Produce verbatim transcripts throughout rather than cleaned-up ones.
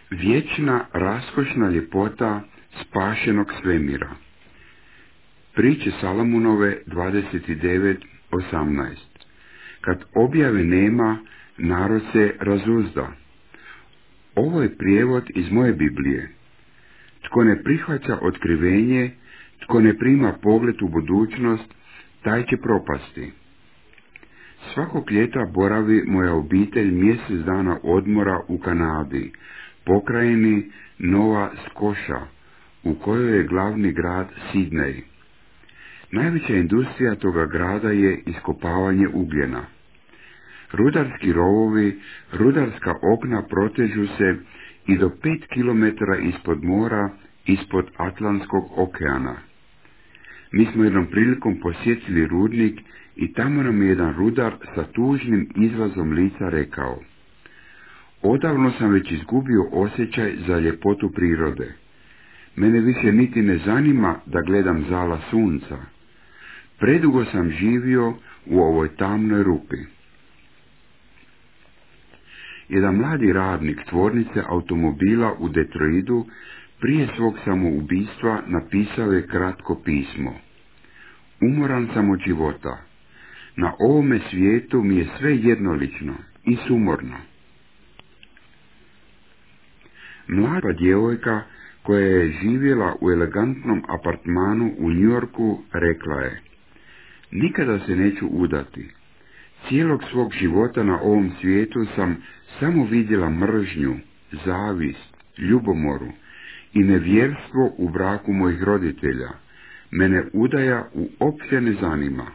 Vječna, raskošna ljepota spašenog svemira. Priče Salamunove dvadeset devet osamnaest. Kad objave nema, narod se razuzda. Ovo je prijevod iz moje Biblije. Tko ne prihvaća otkrivenje, tko ne prima pogled u budućnost, taj će propasti. Svakog ljeta boravi moja obitelj mjesec dana odmora u Kanadi, pokrajini Nova Skoša, u kojoj je glavni grad Sidney. Najveća industrija toga grada je iskopavanje ugljena. Rudarski rovovi, rudarska okna protežu se i do pet kilometara ispod mora, ispod Atlantskog okeana. Mi smo jednom prilikom posjetili rudnik i tamo nam je jedan rudar sa tužnim izrazom lica rekao: odavno sam već izgubio osjećaj za ljepotu prirode. Mene više niti ne zanima da gledam zala sunca. Predugo sam živio u ovoj tamnoj rupi. Jedan mladi radnik tvornice automobila u Detroitu prije svog samoubistva napisao je kratko pismo. Umoran sam od života. Na ovome svijetu mi je sve jednolično i sumorno. Mlada djevojka koja je živjela u elegantnom apartmanu u New Yorku rekla je: nikada se neću udati. Cijelog svog života na ovom svijetu sam samo vidjela mržnju, zavist, ljubomoru i nevjerstvo u braku mojih roditelja. Mene udaja uopće ne zanima.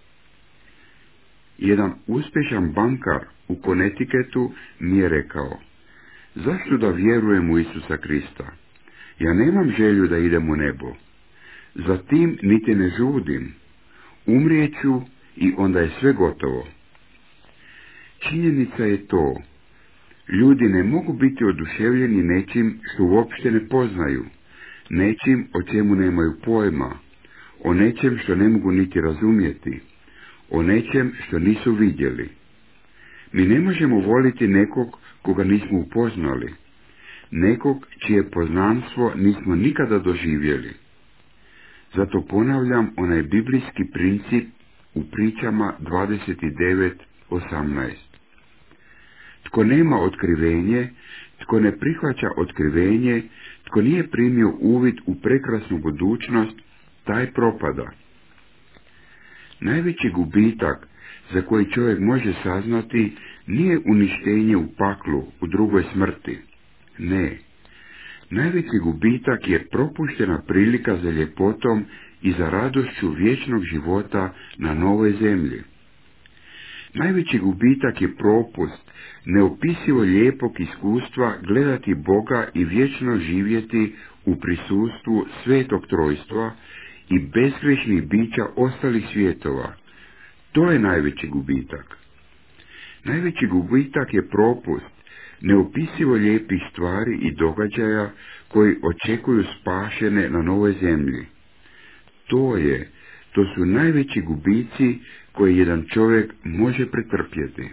Jedan uspješan bankar u Connecticutu mi je rekao: zašto da vjerujem u Isusa Krista? Ja nemam želju da idem u nebo. Zatim niti ne žudim. Umrijeću i onda je sve gotovo. Činjenica je to. Ljudi ne mogu biti oduševljeni nečim što uopšte ne poznaju, nečim o čemu nemaju pojma, o nečem što ne mogu niti razumjeti, o nečem što nisu vidjeli. Mi ne možemo voliti nekog koga nismo upoznali, nekog čije poznanstvo nismo nikada doživjeli. Zato ponavljam onaj biblijski princip u pričama dvadeset devet osamnaest. Tko nema otkrivenje, tko ne prihvaća otkrivenje, tko nije primio uvid u prekrasnu budućnost, taj propada. Najveći gubitak za koji čovjek može saznati nije uništenje u paklu, u drugoj smrti. Ne. Najveći gubitak je propuštena prilika za ljepotom i za radošću vječnog života na novoj zemlji. Najveći gubitak je propust neopisivo lijepog iskustva gledati Boga i vječno živjeti u prisustvu Svetog Trojstva i bezgrešnih bića ostalih svjetova. To je najveći gubitak. Najveći gubitak je propust neopisivo lijepih stvari i događaja koji očekuju spašene na novoj zemlji. To je, to su najveći gubici koje jedan čovjek može pretrpjeti.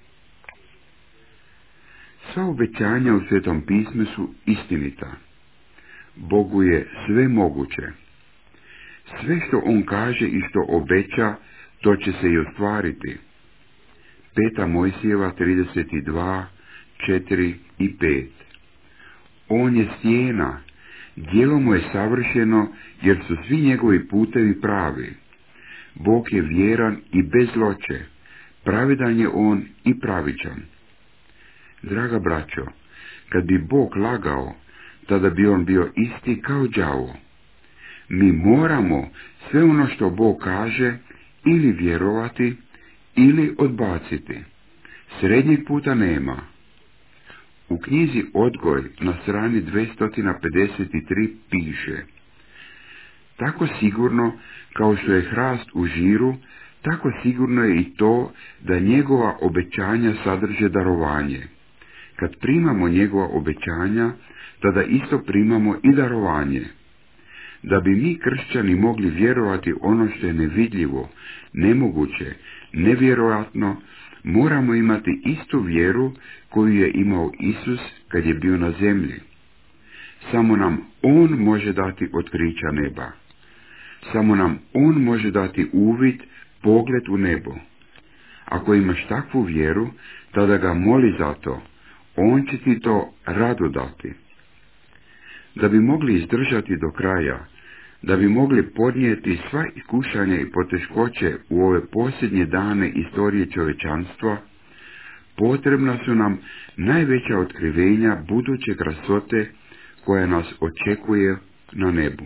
Sva obećanja u Svetom pismu su istinita. Bogu je sve moguće. Sve što on kaže i što obeća, to će se i ostvariti. Peta Mojsijeva trideset dva, četiri i pet. On je stijena, djelo mu je savršeno, jer su svi njegovi putevi pravi. Bog je vjeran i bez zloće, pravedan je on i pravičan. Draga braćo, kad bi Bog lagao, tada bi on bio isti kao đavo. Mi moramo sve ono što Bog kaže ili vjerovati ili odbaciti. Srednjeg puta nema. U knjizi Odgoj na strani dvjesto pedeset tri piše: tako sigurno kao što je hrast u žiru, tako sigurno je i to da njegova obećanja sadrže darovanje. Kad primamo njegova obećanja, tada isto primamo i darovanje. Da bi mi kršćani mogli vjerovati ono što je nevidljivo, nemoguće, nevjerojatno, moramo imati istu vjeru koju je imao Isus kad je bio na zemlji. Samo nam On može dati otkrića neba. Samo nam On može dati uvid, pogled u nebo. Ako imaš takvu vjeru, tada ga moli za to. On će ti to rado dati. Da bi mogli izdržati do kraja, da bi mogli podnijeti sva iskušanja i poteškoće u ove posljednje dane istorije čovječanstva, potrebna su nam najveća otkrivenja buduće krasote koja nas očekuje na nebu.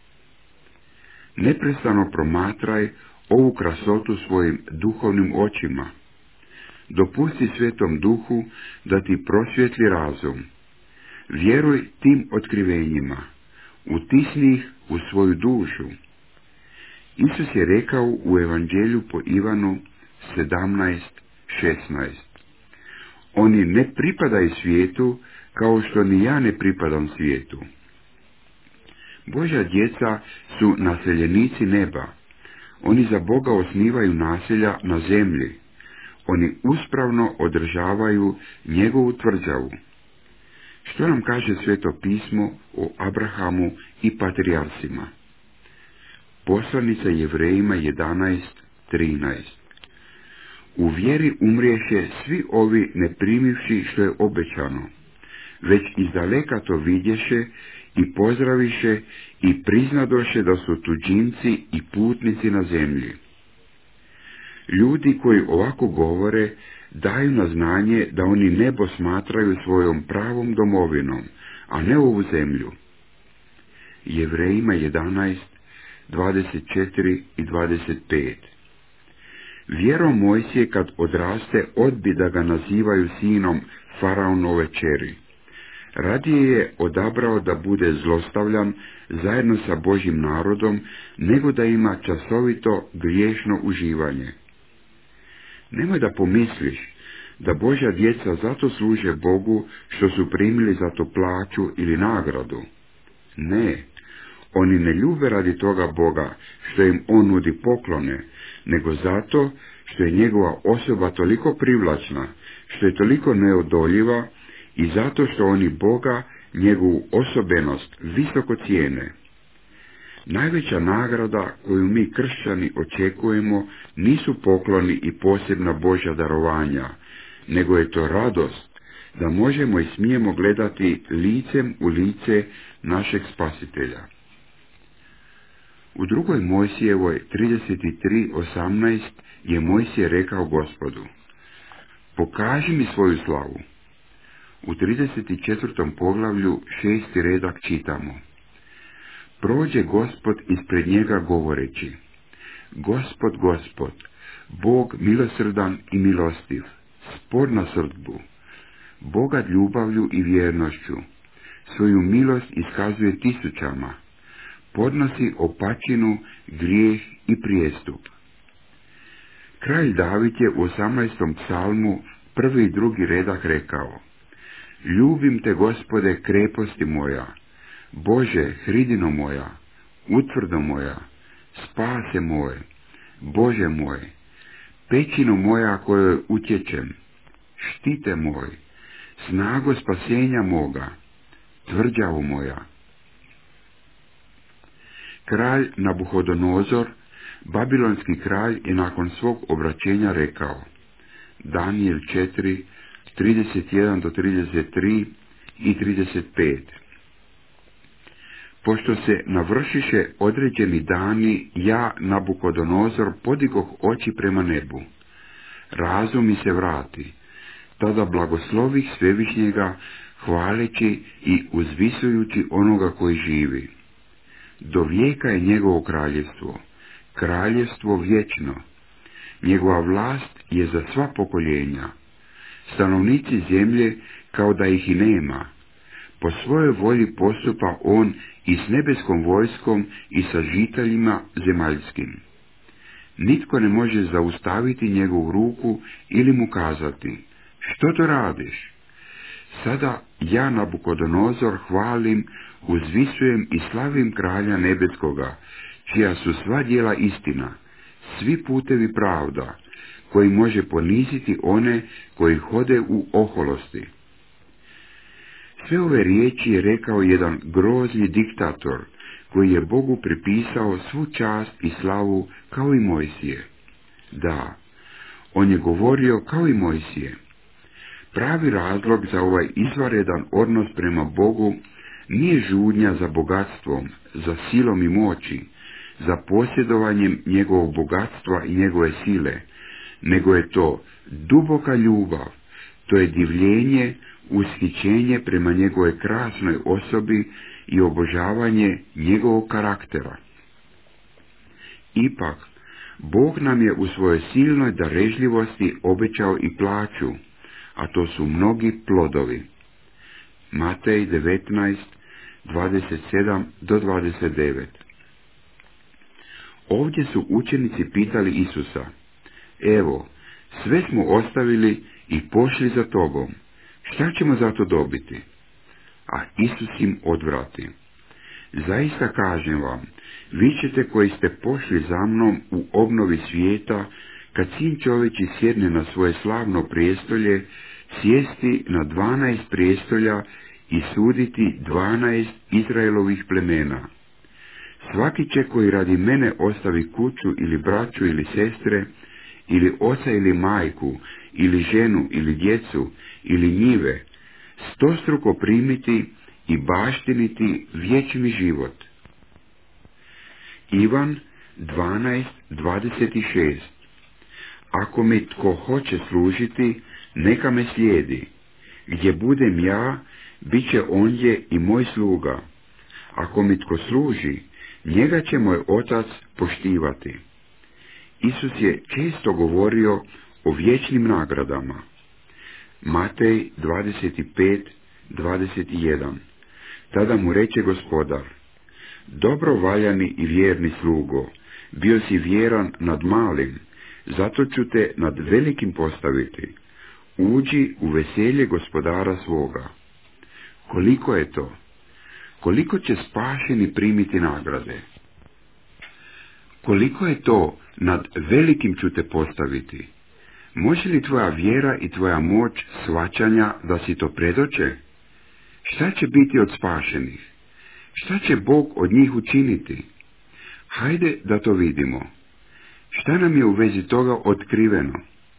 Neprestano promatraj ovu krasotu svojim duhovnim očima. Dopusti Svetom Duhu da ti prosvjetli razum. Vjeruj tim otkrivenjima. Utisni ih u svoju dušu. Isus je rekao u Evanđelju po Ivanu sedamnaest šesnaest. Oni ne pripadaju svijetu kao što ni ja ne pripadam svijetu. Božja djeca su naseljenici neba. Oni za Boga osnivaju naselja na zemlji. Oni uspravno održavaju njegovu tvrđavu. Što nam kaže Sveto pismo o Abrahamu i patrijarcima? Poslanica Jevrejima jedanaest trinaest. U vjeri umriješe svi ovi ne primivši što je obećano, već izdaleka to vidješe i pozdraviše i priznadoše da su tuđinci i putnici na zemlji. Ljudi koji ovako govore daju na znanje da oni nebo smatraju svojom pravom domovinom, a ne ovu zemlju. Jevrejima jedanaest dvadeset četiri i dvadeset pet. Vjerom Mojsije kad odraste odbi da ga nazivaju sinom faraonove kćeri. Radije je odabrao da bude zlostavljan zajedno sa Božjim narodom, nego da ima časovito griješno uživanje. Nemoj da pomisliš da Božja djeca zato služe Bogu što su primili za to plaću ili nagradu. Ne, oni ne ljube radi toga Boga što im On nudi poklone, nego zato što je njegova osoba toliko privlačna, što je toliko neodoljiva i zato što oni Boga, njegovu osobenost, visoko cijene. Najveća nagrada koju mi kršćani očekujemo nisu pokloni i posebna Božja darovanja, nego je to radost da možemo i smijemo gledati licem u lice našeg Spasitelja. U drugoj Mojsijevoj trideset tri osamnaest je Mojsije rekao Gospodu: pokaži mi svoju slavu. U trideset četvrtom poglavlju šesti redak čitamo: prođe Gospod ispred njega govoreći: Gospod, Gospod, Bog milosrdan i milostiv, spor na srdbu, bogat ljubavlju i vjernošću, svoju milost iskazuje tisućama, podnosi opačinu, grijeh i prijestup. Kralj David je u osamnaestom psalmu prvi i drugi redak rekao: ljubim te, Gospode, kreposti moja, Bože, hridino moja, utvrdo moja, spase moj, Bože moj, pećino moja kojoj utječem, štite moj, snago spasenja moga, tvrđavu moja. Kralj Nabuhodonozor, babilonski kralj, je nakon svog obraćenja rekao, Danijel četiri, trideset jedan do trideset tri i trideset pet. Pošto se navršiše određeni dani, ja, Nabukodonozor, podigoh oči prema nebu. Razum mi se vrati, tada blagoslovih Svevišnjega, hvaleći i uzvisujući onoga koji živi. Do vijeka je njegovo kraljevstvo, kraljevstvo vječno. Njegova vlast je za sva pokoljenja. Stanovnici zemlje kao da ih i nema. Po svojoj volji postupa on i s nebeskom vojskom i sa žiteljima zemaljskim. Nitko ne može zaustaviti njegovu ruku ili mu kazati: što to radiš? Sada ja, Nabukodonozor, hvalim, uzvisujem i slavim kralja nebeskoga, čija su sva djela istina, svi putevi pravda, koji može poniziti one koji hode u oholosti. Sve ove riječi je rekao jedan grozni diktator, koji je Bogu pripisao svu čast i slavu kao i Mojsije. Da, on je govorio kao i Mojsije. Pravi razlog za ovaj izvanredan odnos prema Bogu nije žudnja za bogatstvom, za silom i moći, za posjedovanjem njegovog bogatstva i njegove sile, nego je to duboka ljubav, to je divljenje, ushićenje prema njegove krasnoj osobi i obožavanje njegovog karaktera. Ipak, Bog nam je u svojoj silnoj darežljivosti obećao i plaću, a to su mnogi plodovi. Matej devetnaest, dvadeset sedam do dvadeset devet. Ovdje su učenici pitali Isusa: evo, sve smo ostavili i pošli za tobom, šta ćemo za to dobiti? A Isus im odvrati: zaista kažem vam, vi ćete koji ste pošli za mnom u obnovi svijeta, kad Sin čovječi sjedne na svoje slavno prijestolje, sjesti na dvanaest prijestolja i suditi dvanaest Izraelovih plemena. Svaki će koji radi mene ostavi kuću ili braću ili sestre, ili oca ili majku, ili ženu ili djecu, ili njive, stostruko primiti i baštiniti vječni život. Ivan dvanaest, dvadeset šest. Ako mi tko hoće služiti, neka me slijedi. Gdje budem ja, bit će ondje i moj sluga. Ako mi tko služi, njega će moj otac poštivati. Isus je često govorio o vječnim nagradama. Matej dvadeset pet, dvadeset jedan. Tada mu reče Gospodar: dobro valjani i vjerni slugo, bio si vjeran nad malim, zato ću te nad velikim postaviti. Uđi u veselje Gospodara svoga. Koliko je to? Koliko će spašeni primiti nagrade? Koliko je to nad velikim ću te postaviti? Može li tvoja vjera i tvoja moć shvaćanja da si to predoče? Šta će biti od spašenih? Šta će Bog od njih učiniti? Hajde da to vidimo. Šta nam je u vezi toga otkriveno?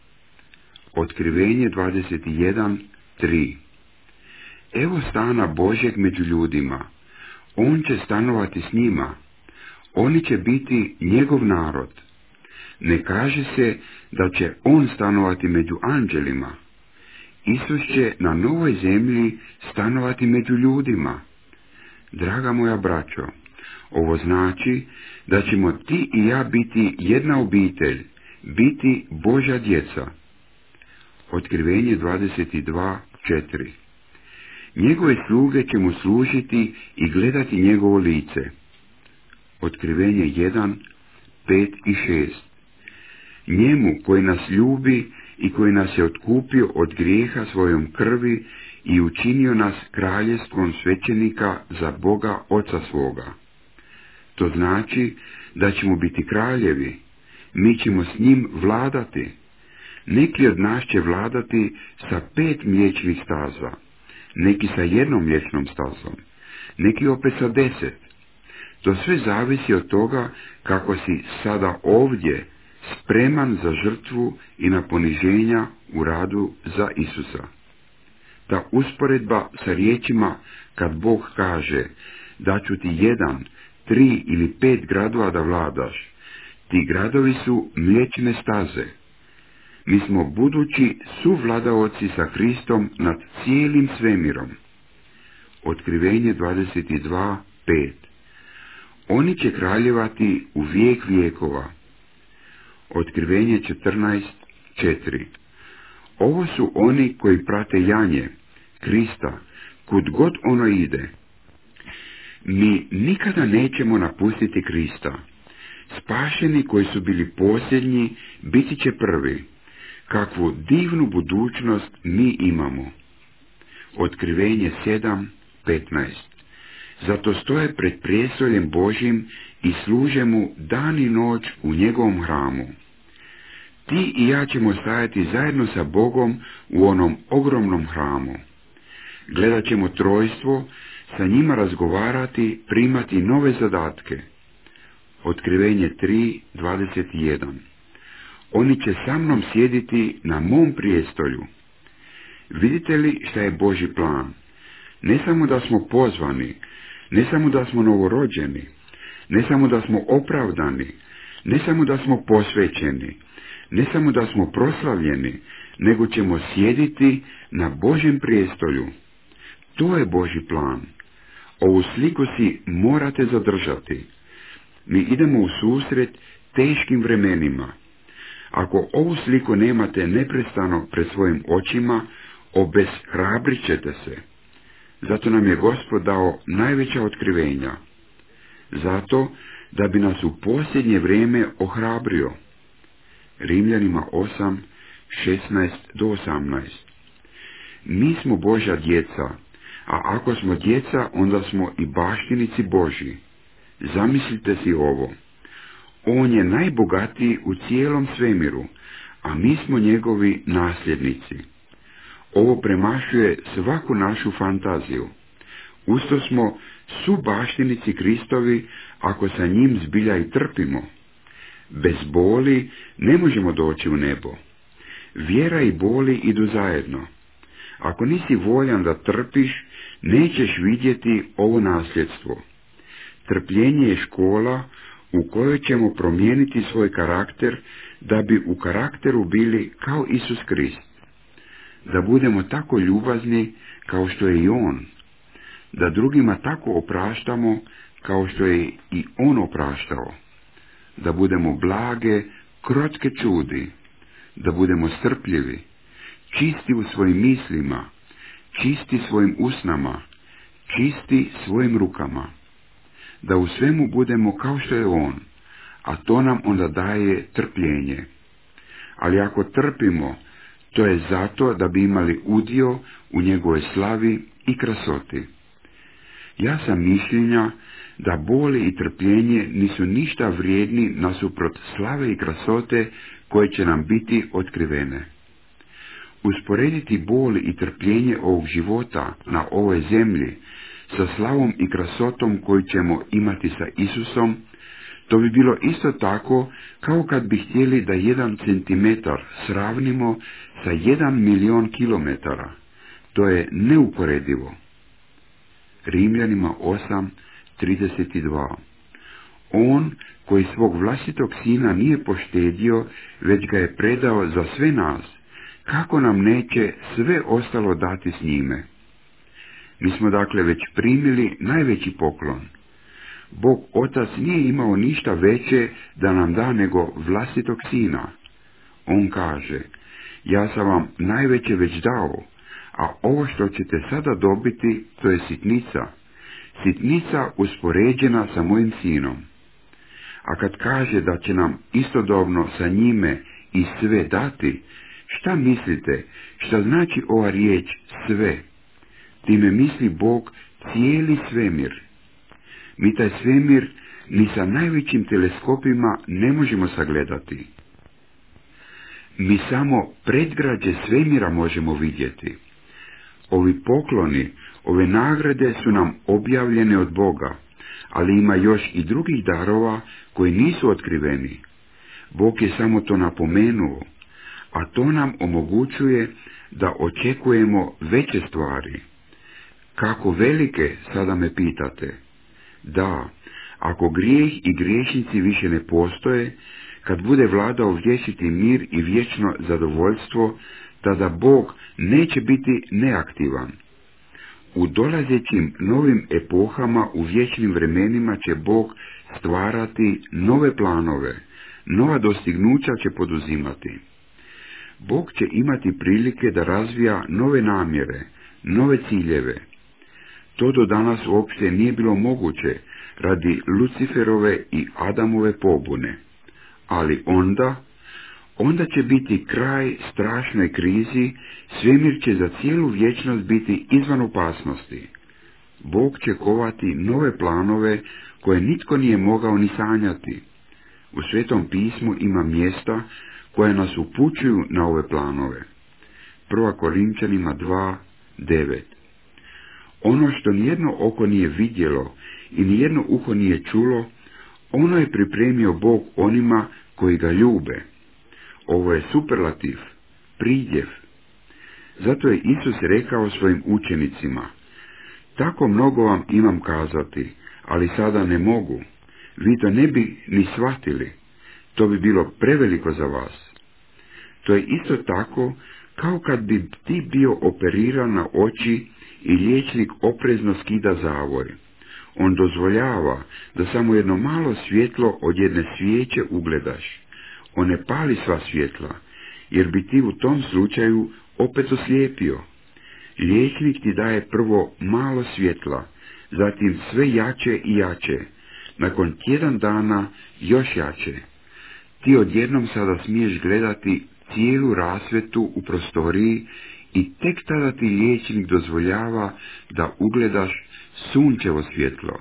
Otkrivenje dvadeset jedan, tri. Evo stana Božjeg među ljudima. On će stanovati s njima. Oni će biti njegov narod. Ne kaže se da će on stanovati među anđelima. Isus će na novoj zemlji stanovati među ljudima. Draga moja braćo, ovo znači da ćemo ti i ja biti jedna obitelj, biti Božja djeca. Otkrivenje dvadeset dva, četiri. Njegove sluge će mu služiti i gledati njegovo lice. Otkrivenje jedan, pet i šest. Njemu koji nas ljubi i koji nas je otkupio od grijeha svojom krvi i učinio nas kraljevstvom svećenika za Boga Oca svoga. To znači da ćemo biti kraljevi, mi ćemo s njim vladati. Neki od nas će vladati sa pet mliječnih staza, neki sa jednom mliječnom stazom, neki opet sa deset. To sve zavisi od toga kako si sada ovdje spreman za žrtvu i na poniženja u radu za Isusa. Ta usporedba sa riječima kad Bog kaže da ću ti jedan, tri ili pet gradova da vladaš, ti gradovi su mliječne staze. Mi smo budući suvladaoci sa Kristom nad cijelim svemirom. Otkrivenje dvadeset dva, pet. Oni će kraljevati u vijek vijekova. Otkrivenje četrnaest, četiri. Ovo su oni koji prate janje, Krista, kud god ono ide. Mi nikada nećemo napustiti Krista. Spašeni koji su bili posljednji, biti će prvi. Kakvu divnu budućnost mi imamo. Otkrivenje sedam, petnaest. Zato stoje pred prijestoljem Božjim i služe mu dan i noć u njegovom hramu. ti i ja ćemo stajati zajedno sa Bogom u onom ogromnom hramu. Gledat ćemo trojstvo, sa njima razgovarati, primati nove zadatke. Otkrivenje tri, dvadeset jedan. Oni će sa mnom sjediti na mom prijestolju. Vidite li šta je Božji plan? Ne samo da smo pozvani, ne samo da smo novorođeni, ne samo da smo opravdani, ne samo da smo posvećeni, ne samo da smo proslavljeni, nego ćemo sjediti na Božjem prijestolju. To je Božji plan. Ovu sliku si morate zadržati. Mi idemo u susret teškim vremenima. Ako ovu sliku nemate neprestano pred svojim očima, obeshrabrit ćete se. Zato nam je Gospod dao najveća otkrivenja. Zato da bi nas u posljednje vrijeme ohrabrio. Rimljanima osam, šesnaest do osamnaest. Mi smo Božja djeca, a ako smo djeca, onda smo i baštinici Božji. Zamislite si ovo. On je najbogatiji u cijelom svemiru, a mi smo njegovi nasljednici. Ovo premašuje svaku našu fantaziju. Usto smo subaštinici Kristovi ako sa njim zbilja i trpimo. Bez boli ne možemo doći u nebo. Vjera i boli idu zajedno. Ako nisi voljan da trpiš, nećeš vidjeti ovo nasljedstvo. Trpljenje je škola u kojoj ćemo promijeniti svoj karakter da bi u karakteru bili kao Isus Krist. Da budemo tako ljubazni kao što je i On. Da drugima tako opraštamo kao što je i On opraštao. Da budemo blage, krotke čudi. Da budemo strpljivi, čisti u svojim mislima, čisti svojim usnama, čisti svojim rukama. Da u svemu budemo kao što je On, a to nam onda daje trpljenje. Ali ako trpimo, to je zato da bi imali udio u njegovoj slavi i krasoti. Ja sam mišljenja da boli i trpljenje nisu ništa vrijedni nasuprot slave i krasote koje će nam biti otkrivene. Usporediti boli i trpljenje ovog života na ovoj zemlji sa slavom i krasotom koju ćemo imati sa Isusom, to bi bilo isto tako kao kad bi htjeli da jedan centimetar sravnimo sa jedan milion kilometara. To je neuporedivo. Rimljanima osam, trideset dva. On koji svog vlastitog sina nije poštedio, već ga je predao za sve nas, kako nam neće sve ostalo dati s njime? Mi smo dakle već primili najveći poklon. Bog Otac nije imao ništa veće da nam da nego vlastitog sina. On kaže, ja sam vam najveće već dao, a ovo što ćete sada dobiti, to je sitnica. Sitnica uspoređena sa mojim sinom. A kad kaže da će nam istodobno sa njime i sve dati, šta mislite, šta znači ova riječ sve? Time misli Bog cijeli svemir. Mi taj svemir ni sa najvećim teleskopima ne možemo sagledati. Mi samo predgrađe svemira možemo vidjeti. Ovi pokloni, ove nagrade su nam objavljene od Boga, ali ima još i drugih darova koji nisu otkriveni. Bog je samo to napomenuo, a to nam omogućuje da očekujemo veće stvari. Kako velike, sada me pitate? Da, ako grijeh i griješnici više ne postoje, kad bude vladao vječiti mir i vječno zadovoljstvo, tada Bog neće biti neaktivan. U dolazećim novim epohama, u vječnim vremenima će Bog stvarati nove planove, nova dostignuća će poduzimati. Bog će imati prilike da razvija nove namjere, nove ciljeve. To do danas uopšte nije bilo moguće radi Luciferove i Adamove pobune. Ali onda, onda će biti kraj strašnoj krizi, svemir će za cijelu vječnost biti izvan opasnosti. Bog će kovati nove planove koje nitko nije mogao ni sanjati. U Svetom pismu ima mjesta koje nas upućuju na ove planove. Prva Korinčanima dva devet. Ono što nijedno oko nije vidjelo i nijedno uho nije čulo, ono je pripremio Bog onima koji ga ljube. Ovo je superlativ, pridjev. Zato je Isus rekao svojim učenicima: tako mnogo vam imam kazati, ali sada ne mogu. Vi to ne bi ni shvatili. To bi bilo preveliko za vas. To je isto tako kao kad bi ti bio operiran na oči i liječnik oprezno skida zavoj. On dozvoljava da samo jedno malo svjetlo od jedne svijeće ugledaš. On ne pali sva svjetla, jer bi ti u tom slučaju opet oslijepio. Liječnik ti daje prvo malo svjetla, zatim sve jače i jače, nakon tjedan dana još jače. Ti odjednom sada smiješ gledati cijelu rasvjetu u prostoriji i tek tada ti liječnik dozvoljava da ugledaš sunčevo svjetlo.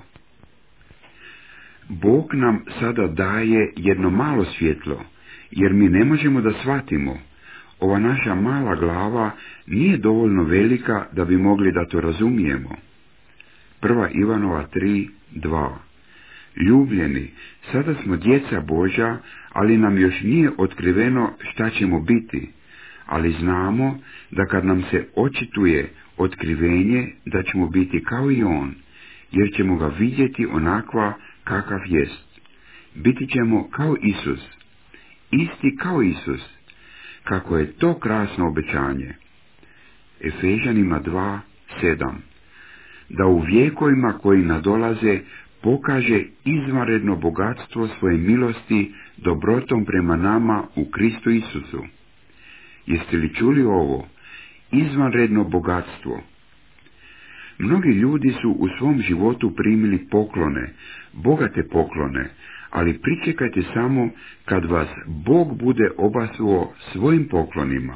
Bog nam sada daje jedno malo svjetlo, jer mi ne možemo da shvatimo. Ova naša mala glava nije dovoljno velika da bi mogli da to razumijemo. Prva Ivanova tri dva. Ljubljeni, sada smo djeca Božja, ali nam još nije otkriveno šta ćemo biti, ali znamo da kad nam se očituje otkrivenje, da ćemo biti kao i on, jer ćemo ga vidjeti onakva kakav jest. Biti ćemo kao Isus, isti kao Isus. Kako je to krasno obećanje. Efežanima dva sedam. Da u vijekovima koji nadolaze pokaže izvanredno bogatstvo svoje milosti dobrotom prema nama u Kristu Isusu. Jeste li čuli ovo? Izvanredno bogatstvo. Mnogi ljudi su u svom životu primili poklone, bogate poklone, ali pričekajte samo kad vas Bog bude obasuo svojim poklonima.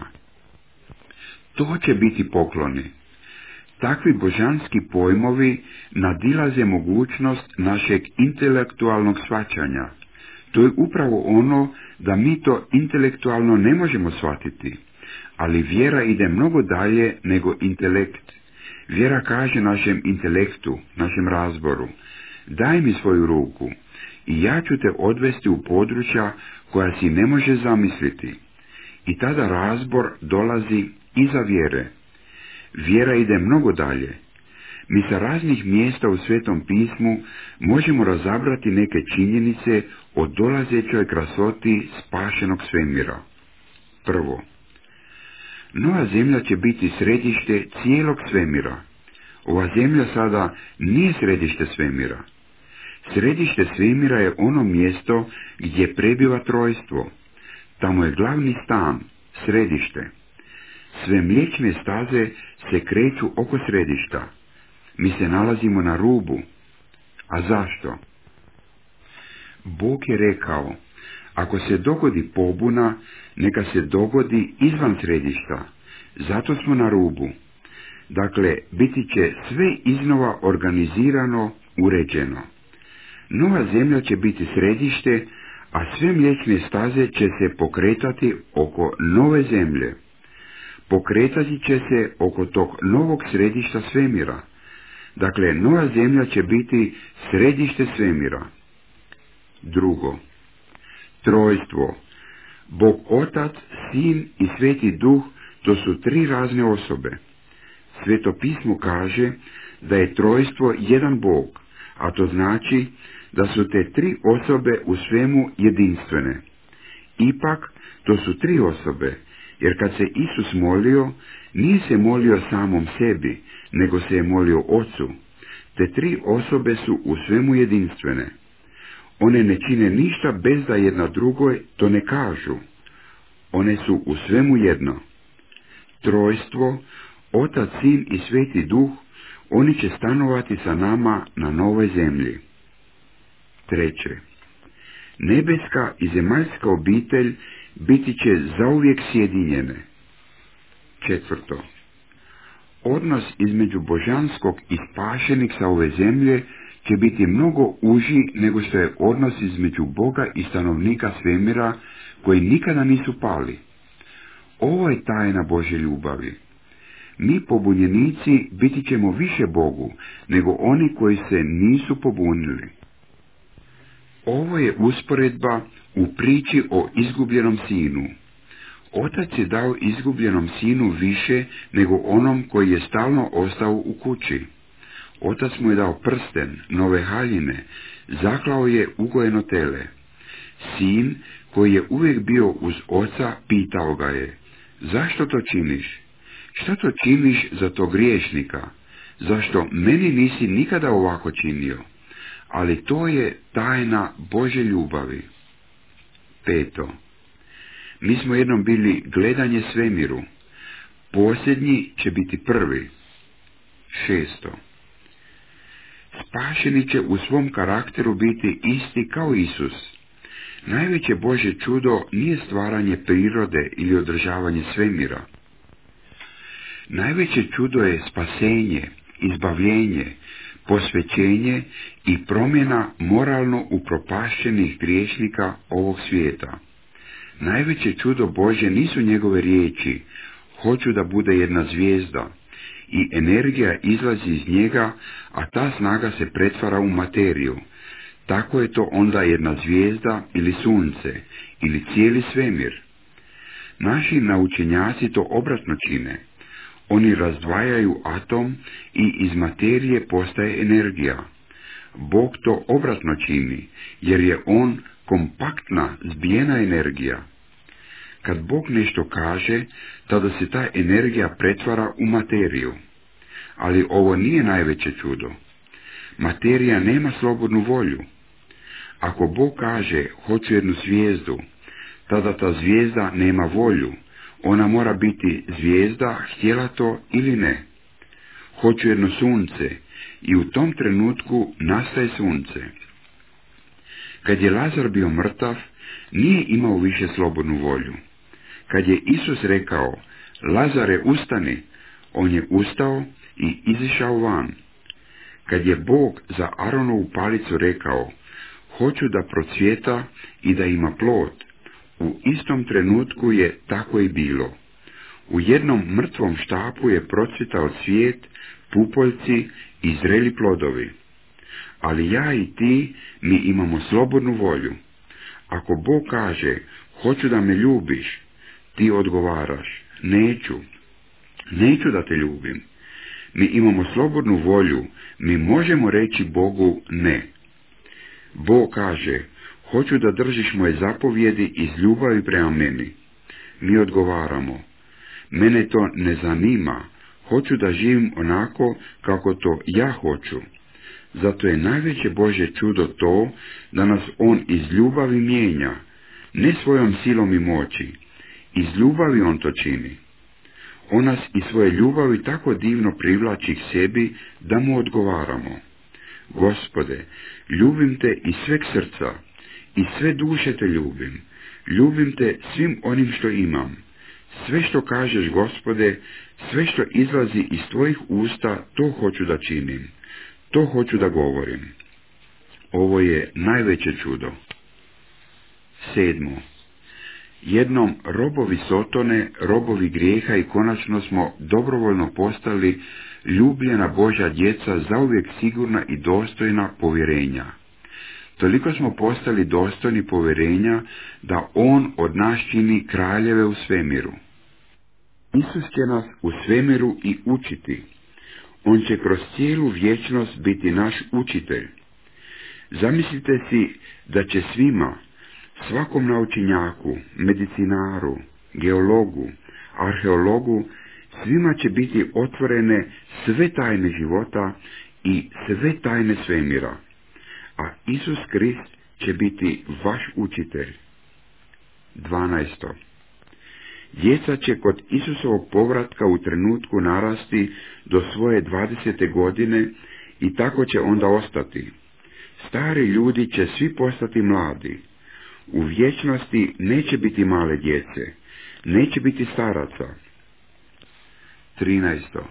To će biti pokloni. Takvi božanski pojmovi nadilaze mogućnost našeg intelektualnog shvaćanja. To je upravo ono da mi to intelektualno ne možemo shvatiti, ali vjera ide mnogo dalje nego intelekt. Vjera kaže našem intelektu, našem razboru: daj mi svoju ruku i ja ću te odvesti u područja koja si ne može zamisliti. I tada razbor dolazi iza vjere. Vjera ide mnogo dalje. Mi sa raznih mjesta u Svetom pismu možemo razabrati neke činjenice o dolazećoj krasoti spašenog svemira. Prvo, nova zemlja će biti središte cijelog svemira. Ova zemlja sada nije središte svemira. Središte svemira je ono mjesto gdje prebiva trojstvo. Tamo je glavni stan, središte. Sve mliječne staze se kreću oko središta. Mi se nalazimo na rubu. A zašto? Bog je rekao: ako se dogodi pobuna, neka se dogodi izvan središta. Zato smo na rubu. Dakle, biti će sve iznova organizirano, uređeno. Nova zemlja će biti središte, a sve mliječne staze će se pokretati oko nove zemlje. Pokretati će se oko tog novog središta svemira. Dakle, nova zemlja će biti središte svemira. Drugo, trojstvo. Bog Otac, Sin i Sveti Duh, to su tri razne osobe. Sveto pismo kaže da je trojstvo jedan Bog, a to znači da su te tri osobe u svemu jedinstvene. Ipak, to su tri osobe, jer kad se Isus molio, nije se molio samom sebi, nego se je molio Ocu. Te tri osobe su u svemu jedinstvene. One ne čine ništa bez da jedna drugoj to ne kažu. One su u svemu jedno. Trojstvo, Otac, Sin i Sveti Duh, oni će stanovati sa nama na novoj zemlji. Treće, nebeska i zemaljska obitelj biti će zauvijek sjedinjene. Četvrto, odnos između božanskog i spašenih sa ove zemlje će biti mnogo uži nego što je odnos između Boga i stanovnika svemira koji nikada nisu pali. Ovo je tajna Božje ljubavi. Mi pobunjenici biti ćemo više Bogu nego oni koji se nisu pobunili. Ovo je usporedba u priči o izgubljenom sinu. Otac je dao izgubljenom sinu više nego onom koji je stalno ostao u kući. Otac mu je dao prsten, nove haljine, zaklao je ugojeno tele. Sin, koji je uvijek bio uz oca, pitao ga je: zašto to činiš? Šta to činiš za tog griješnika? Zašto meni nisi nikada ovako činio? Ali to je tajna Božje ljubavi. Peto. Mi smo jednom bili gledanje svemiru. Posljednji će biti prvi. Šesto. Spašeni će u svom karakteru biti isti kao Isus. Najveće Božje čudo nije stvaranje prirode ili održavanje svemira. Najveće čudo je spasenje, izbavljenje, posvećenje i promjena moralno upropašćenih griješnika ovog svijeta. Najveće čudo Božje nisu njegove riječi: hoću da bude jedna zvijezda, i energija izlazi iz njega, a ta snaga se pretvara u materiju. Tako je to onda jedna zvijezda ili sunce, ili cijeli svemir. Naši naučenjaci to obratno čine. Oni razdvajaju atom i iz materije postaje energija. Bog to obratno čini, jer je on kompaktna, zbijena energija. Kad Bog nešto kaže, tada se ta energija pretvara u materiju. Ali ovo nije najveće čudo. Materija nema slobodnu volju. Ako Bog kaže: hoću jednu zvijezdu, tada ta zvijezda nema volju. Ona mora biti zvijezda, htjela to ili ne. Hoću jedno sunce, i u tom trenutku nastaje sunce. Kad je Lazar bio mrtav, nije imao više slobodnu volju. Kad je Isus rekao: Lazare, ustani, on je ustao i izišao van. Kad je Bog za Aronovu palicu rekao: hoću da procvjeta i da ima plod, u istom trenutku je tako i bilo. U jednom mrtvom štapu je procvjetao cvijet, pupoljci i zreli plodovi. Ali ja i ti, mi imamo slobodnu volju. Ako Bog kaže: hoću da me ljubiš, ti odgovaraš: neću, neću da te ljubim. Mi imamo slobodnu volju, mi možemo reći Bogu ne. Bog kaže: hoću da držiš moje zapovjedi iz ljubavi prema meni. Mi odgovaramo: mene to ne zanima, hoću da živim onako kako to ja hoću. Zato je najveće Božje čudo to da nas on iz ljubavi mijenja, ne svojom silom i moći. Iz ljubavi on to čini. On nas iz svoje ljubavi tako divno privlači k sebi da mu odgovaramo: Gospode, ljubim te iz sveg srca, i sve duše te ljubim, ljubim te svim onim što imam. Sve što kažeš, Gospode, sve što izlazi iz tvojih usta, to hoću da činim, to hoću da govorim. Ovo je najveće čudo. Sedmo. Jednom robovi Sotone, robovi grijeha, i konačno smo dobrovoljno postali ljubljena Božja djeca, zauvijek sigurna i dostojna povjerenja. Toliko smo postali dostojni povjerenja da on od nas čini kraljeve u svemiru. Isus će nas u svemiru i učiti. On će kroz cijelu vječnost biti naš učitelj. Zamislite si da će svima, svakom naučenjaku, medicinaru, geologu, arheologu, svima će biti otvorene sve tajne života i sve tajne svemira, a Isus Krist će biti vaš učitelj. Dvanaesto. Djeca će kod Isusovog povratka u trenutku narasti do svoje dvadesete godine i tako će onda ostati. Stari ljudi će svi postati mladi. U vječnosti neće biti male djece, neće biti staraca. Trinaesto.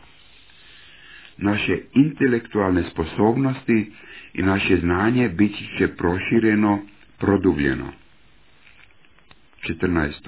Naše intelektualne sposobnosti i naše znanje bit će prošireno, produbljeno. četrnaest.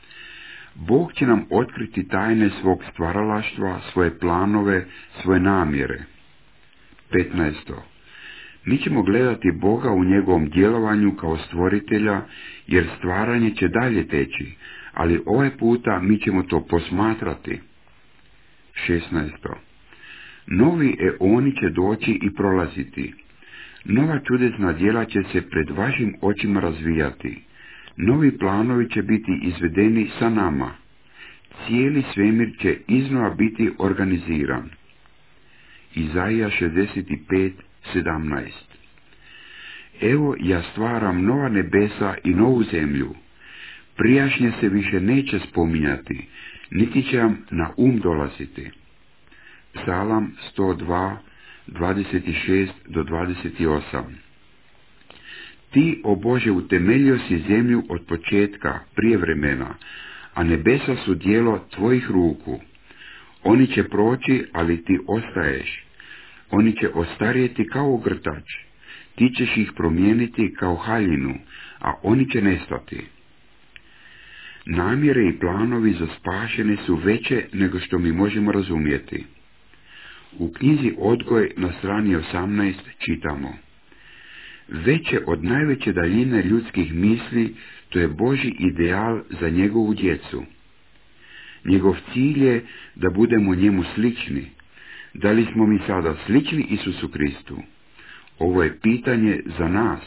Bog će nam otkriti tajne svog stvaralaštva, svoje planove, svoje namjere. petnaest. Mi ćemo gledati Boga u njegovom djelovanju kao stvoritelja, jer stvaranje će dalje teći, ali ovaj puta mi ćemo to posmatrati. šesnaest. Novi eoni će doći i prolaziti. Nova čudesna djela će se pred vašim očima razvijati. Novi planovi će biti izvedeni sa nama. Cijeli svemir će iznova biti organiziran. Izaija šezdeset pet sedamnaest. Evo ja stvaram nova nebesa i novu zemlju. Prijašnje se više neće spominjati, niti će vam na um dolaziti. Psalam sto dva, dvadeset šest do dvadeset osam. Ti, o Bože, utemeljio si zemlju od početka, prije vremena, a nebesa su djelo tvojih ruku. Oni će proći, ali ti ostaješ. Oni će ostarjeti kao ogrtač. Ti ćeš ih promijeniti kao haljinu, a oni će nestati. Namjere i planovi za spašene su veće nego što mi možemo razumjeti. U knjizi Odgoj na strani osamnaest čitamo: veće od najveće daljine ljudskih misli, to je Božji ideal za njegovu djecu. Njegov cilj je da budemo njemu slični. Da li smo mi sada slični Isusu Kristu? Ovo je pitanje za nas.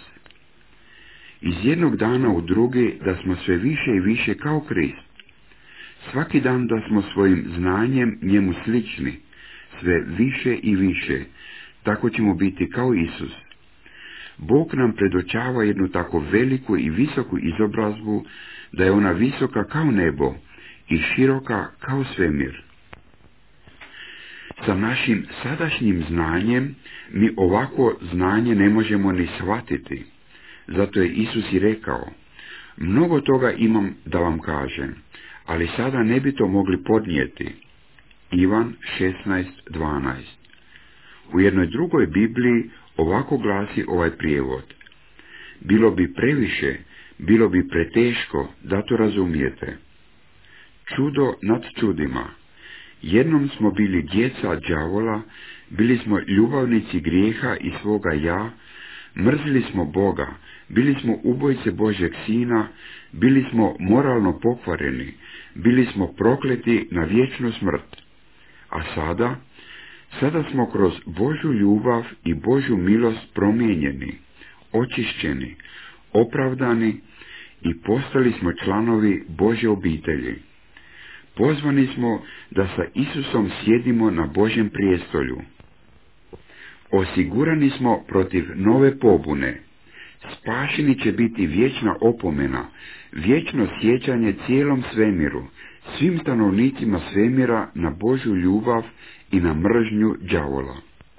Iz jednog dana u drugi da smo sve više i više kao Krist. Svaki dan da smo svojim znanjem njemu slični, sve više i više, tako ćemo biti kao Isus. Bog nam predočava jednu tako veliku i visoku izobrazbu, da je ona visoka kao nebo i široka kao svemir. Sa našim sadašnjim znanjem mi ovako znanje ne možemo ni shvatiti. Zato je Isus i rekao: mnogo toga imam da vam kažem, ali sada ne bi to mogli podnijeti. Ivan šesnaest dvanaest. U jednoj drugoj Bibliji ovako glasi ovaj prijevod: bilo bi previše, bilo bi preteško da to razumijete. Čudo nad čudima. Jednom smo bili djeca đavola, bili smo ljubavnici grijeha i svoga ja, mrzili smo Boga, bili smo ubojice Božjeg Sina, bili smo moralno pokvareni, bili smo prokleti na vječnu smrt. A sada, sada smo kroz Božju ljubav i Božju milost promijenjeni, očišćeni, opravdani i postali smo članovi Božje obitelji. Pozvani smo da sa Isusom sjedimo na Božjem prijestolju. Osigurani smo protiv nove pobune. Spašeni će biti vječna opomena, vječno sjećanje cijelom svemiru, svim stanovnicima svemira na Božju ljubav i na mržnju đavola.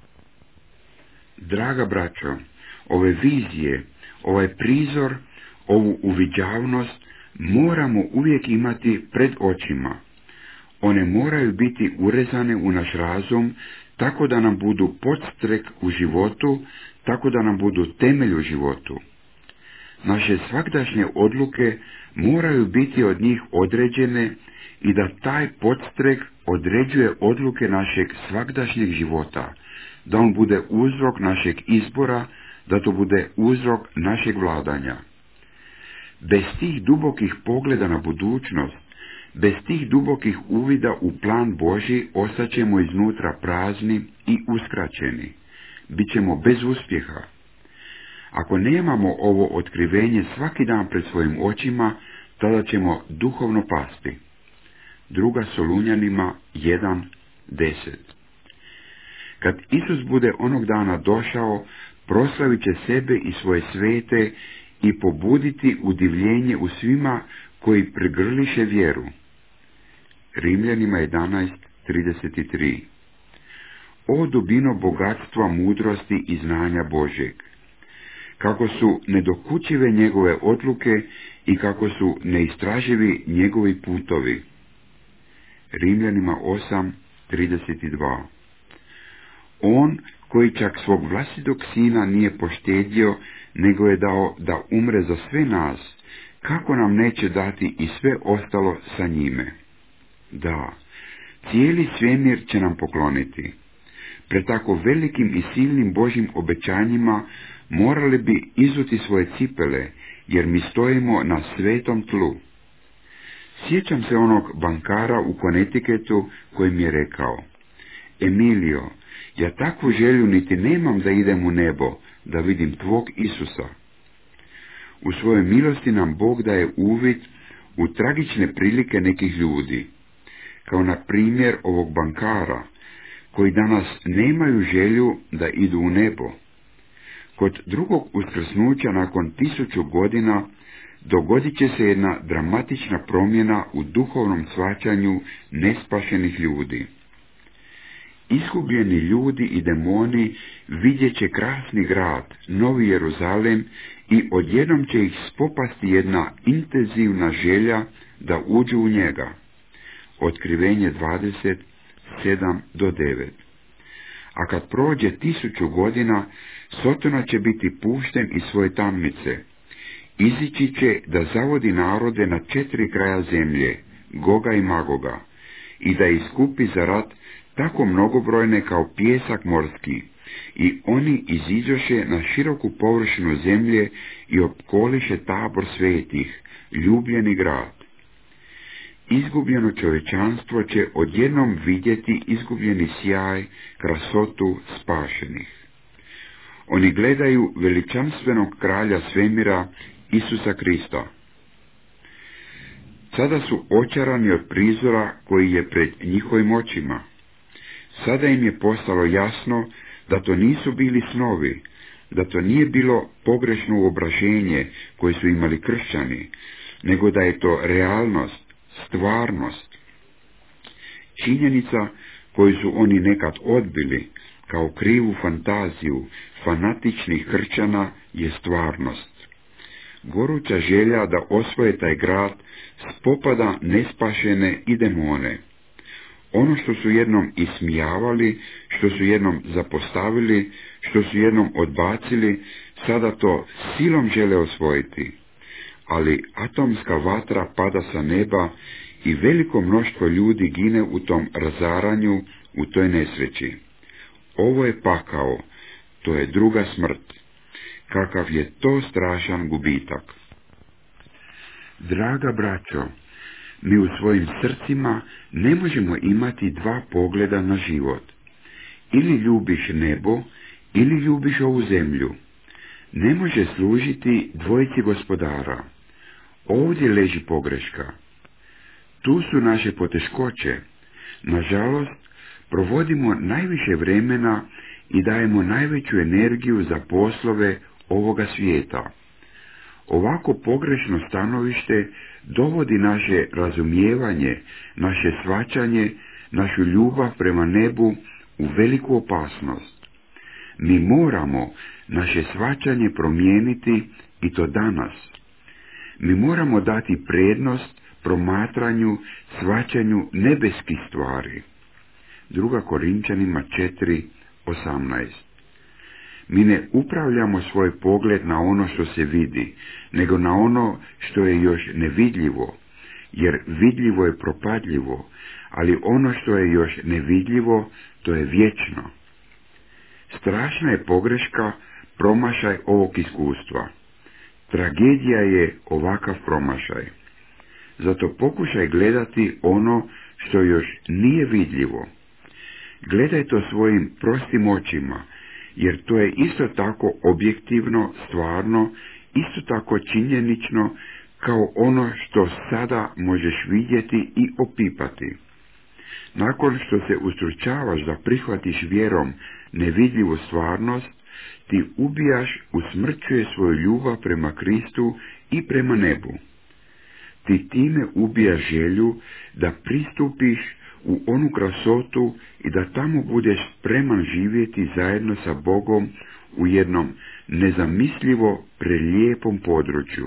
Draga braćo, ove vizije, ovaj prizor, ovu uviđavnost moramo uvijek imati pred očima. One moraju biti urezane u naš razum, tako da nam budu podstrek u životu, tako da nam budu temelj u životu. Naše svagdašnje odluke moraju biti od njih određene i da taj podstrek određuje odluke našeg svagdašnjeg života, da on bude uzrok našeg izbora, da to bude uzrok našeg vladanja. Bez tih dubokih pogleda na budućnost, bez tih dubokih uvida u plan Božji, ostaćemo iznutra prazni i uskraćeni. Bićemo bez uspjeha. Ako nemamo ovo otkrivenje svaki dan pred svojim očima, tada ćemo duhovno pasti. Druga Solunjanima jedan deset. Kad Isus bude onog dana došao, proslavit će sebe i svoje svete i pobuditi udivljenje u svima koji pregrliše vjeru. Rimljanima jedanaest trideset tri. O dubino bogatstva mudrosti i znanja Božjeg! Kako su nedokučive njegove odluke i kako su neistraživi njegovi putovi. Rimljanima osam trideset dva. On koji čak svog vlastitog sina nije poštedio, nego je dao da umre za sve nas, kako nam neće dati i sve ostalo sa njime? Da, cijeli svemir će nam pokloniti. Pred tako velikim i silnim Božjim obećanjima morali bi izuti svoje cipele, jer mi stojimo na svetom tlu. Sjećam se onog bankara u Connecticutu koji mi je rekao: Emilio, ja takvu želju niti nemam da idem u nebo, da vidim tvog Isusa. U svojoj milosti nam Bog daje uvid u tragične prilike nekih ljudi, kao na primjer ovog bankara, koji danas nemaju želju da idu u nebo. Kod drugog uskrsnuća nakon tisuću godina dogodit će se jedna dramatična promjena u duhovnom shvaćanju nespašenih ljudi. Izgubljeni ljudi i demoni vidjet će krasni grad, Novi Jeruzalem, i odjednom će ih spopasti jedna intenzivna želja da uđu u njega. Otkrivenje dvadeset sedam do devet. A kad prođe tisuću godina, Sotona će biti pušten iz svoje tamnice. Izići će da zavodi narode na četiri kraja zemlje, Goga i Magoga, i da iskupi za rat tako mnogobrojne kao pijesak morski, i oni iziđoše na široku površinu zemlje i opkoliše tabor svetih, ljubljeni grad. Izgubljeno čovječanstvo će odjednom vidjeti izgubljeni sjaj, krasotu spašenih. Oni gledaju veličanstvenog kralja svemira, Isusa Krista. Sada su očarani od prizora koji je pred njihovim očima. Sada im je postalo jasno da to nisu bili snovi, da to nije bilo pogrešno uobraženje koje su imali kršćani, nego da je to realnost, stvarnost. Činjenica koju su oni nekad odbili kao krivu fantaziju fanatičnih kršćana je stvarnost. Goruća želja da osvoje taj grad spopada nespašene i demone. Ono što su jednom ismijavali, što su jednom zapostavili, što su jednom odbacili, sada to silom žele osvojiti. Ali atomska vatra pada sa neba i veliko mnoštvo ljudi gine u tom razaranju, u toj nesreći. Ovo je pakao, to je druga smrt. Kakav je to strašan gubitak. Draga braćo, mi u svojim srcima ne možemo imati dva pogleda na život. Ili ljubiš nebo, ili ljubiš ovu zemlju. Ne može služiti dvojici gospodara. Ovdje leži pogreška. Tu su naše poteškoće. Nažalost, provodimo najviše vremena i dajemo najveću energiju za poslove ovoga svijeta. Ovako pogrešno stanovište dovodi naše razumijevanje, naše shvaćanje, našu ljubav prema nebu u veliku opasnost. Mi moramo naše shvaćanje promijeniti i to danas. Mi moramo dati prednost promatranju, shvaćanju nebeskih stvari. Druga Korinčanima četiri osamnaest. Mi ne upravljamo svoj pogled na ono što se vidi, nego na ono što je još nevidljivo, jer vidljivo je propadljivo, ali ono što je još nevidljivo, to je vječno. Strašna je pogreška promašaj ovog iskustva. Tragedija je ovakav promašaj. Zato pokušaj gledati ono što još nije vidljivo. Gledaj to svojim prostim očima, jer to je isto tako objektivno, stvarno, isto tako činjenično kao ono što sada možeš vidjeti i opipati. Nakon što se ustručavaš da prihvatiš vjerom nevidljivu stvarnost, ti ubijaš, usmrćuje svoju ljubav prema Kristu i prema nebu. Ti time ubijaš želju da pristupiš u onu krasotu i da tamo budeš spreman živjeti zajedno sa Bogom u jednom nezamislivo prelijepom području.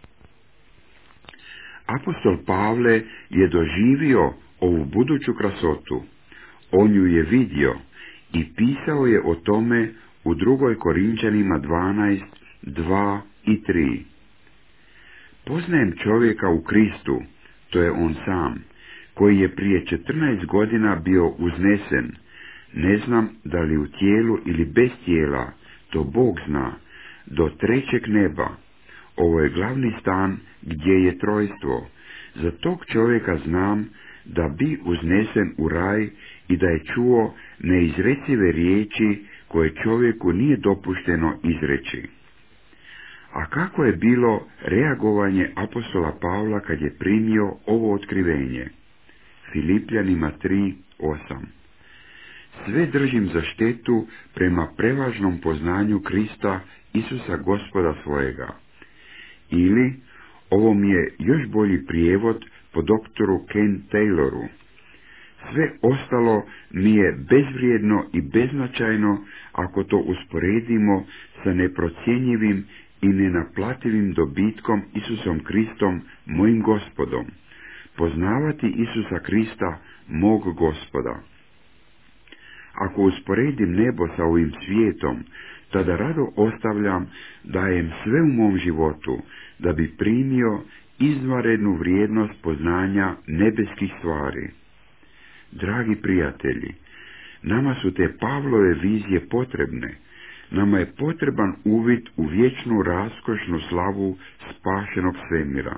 Apostol Pavle je doživio ovu buduću krasotu. On ju je vidio i pisao je o tome u drugoj Korinčanima dvanaest, dva i tri. Poznajem čovjeka u Kristu, to je on sam, koji je prije četrnaest godina bio uznesen, ne znam da li u tijelu ili bez tijela, to Bog zna, do trećeg neba. Ovo je glavni stan gdje je trojstvo. Za tog čovjeka znam da bi uznesen u raj i da je čuo neizrecive riječi koje čovjeku nije dopušteno izreći. A kako je bilo reagovanje apostola Pavla kad je primio ovo otkrivenje? Filipljanima tri osam. Sve držim za štetu prema prevažnom poznanju Krista Isusa Gospoda svojega. Ili, ovo mi je još bolji prijevod po doktoru Ken Tayloru. Sve ostalo mi je bezvrijedno i beznačajno ako to usporedimo sa neprocjenjivim i nenaplativim dobitkom Isusom Kristom, mojim Gospodom. Poznavati Isusa Krista, mog Gospoda. Ako usporedim nebo sa ovim svijetom, tada rado ostavljam, dajem sve u mom životu, da bi primio izvanrednu vrijednost poznanja nebeskih stvari. Dragi prijatelji, nama su te Pavlove vizije potrebne. Nama je potreban uvid u vječnu raskošnu slavu spašenog svemira.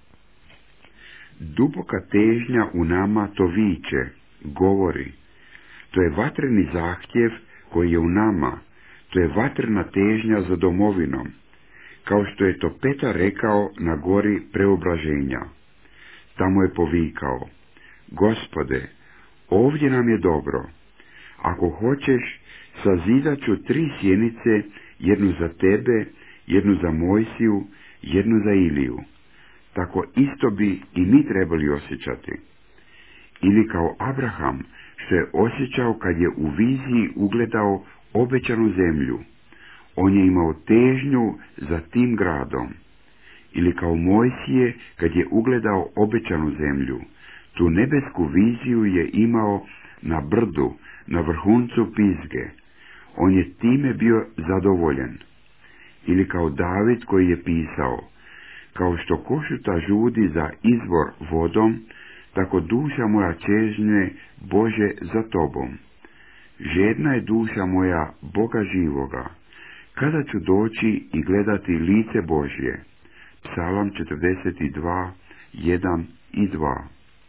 Duboka težnja u nama to viče, govori. To je vatreni zahtjev koji je u nama, to je vatrena težnja za domovinom, kao što je to Petar rekao na gori preobraženja. Tamo je povikao, Gospode, ovdje nam je dobro. Ako hoćeš, sazidat ću tri sjenice, jednu za tebe, jednu za Mojsiju, jednu za Iliju. Tako isto bi i mi trebali osjećati. Ili kao Abraham, što je osjećao kad je u viziji ugledao obećanu zemlju. On je imao težnju za tim gradom. Ili kao Mojsije, kad je ugledao obećanu zemlju. Tu nebesku viziju je imao na brdu, na vrhuncu Pizge. On je time bio zadovoljen. Ili kao David koji je pisao, kao što košuta žudi za izvor vodom, tako duša moja čežnje, Bože, za tobom. Žedna je duša moja Boga živoga. Kada ću doći i gledati lice Božje? Psalam četrdeset dva, jedan i dva.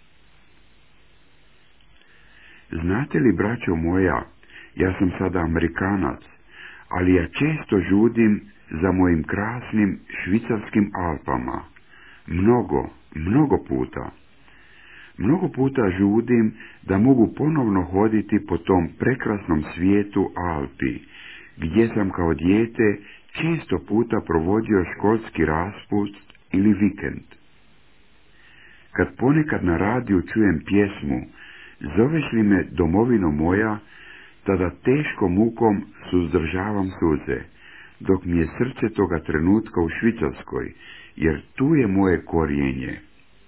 Znate li, braćo moja, ja sam sada Amerikanac, ali ja često žudim za mojim krasnim švicarskim Alpama. Mnogo, mnogo puta. Mnogo puta žudim da mogu ponovno hoditi po tom prekrasnom svijetu Alpi, gdje sam kao dijete često puta provodio školski raspust ili vikend. Kad ponekad na radiju čujem pjesmu Zoveš li me domovino moja, tada teškom mukom suzdržavam suze, dok mi je srce toga trenutka u Švicarskoj, jer tu je moje korijenje.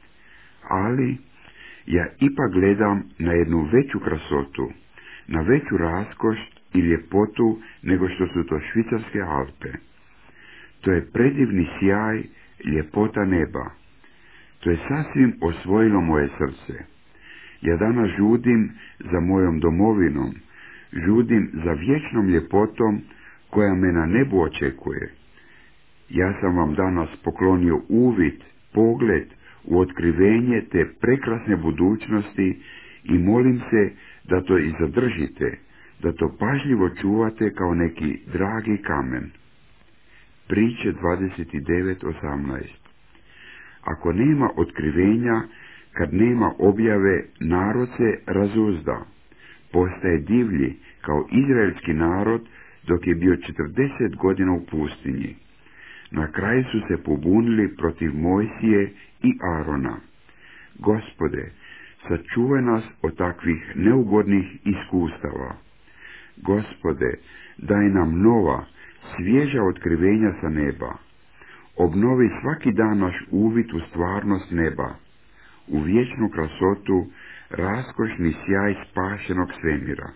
Ali ja ipak gledam na jednu veću krasotu, na veću raskoš i ljepotu nego što su to švicarske Alpe. To je predivni sjaj, ljepota neba. To je sasvim osvojilo moje srce. Ja danas žudim za mojom domovinom, žudim za vječnom ljepotom koja me na nebu očekuje. Ja sam vam danas poklonio uvid, pogled u otkrivenje te prekrasne budućnosti i molim se da to i zadržite, da to pažljivo čuvate kao neki dragi kamen. Priče dvadeset devet osamnaest. Ako nema otkrivenja, kad nema objave, narod se razuzda, postaje divlji kao izraelski narod dok je bio četrdeset godina u pustinji. Na kraju su se pobunili protiv Mojsije i Arona. Gospode, sačuvaj nas od takvih neugodnih iskustava. Gospode, daj nam nova, svježa otkrivenja sa neba. Obnovi svaki dan naš uvid u stvarnost neba, u vječnu krasotu, raskošni sjaj spašenog svemira.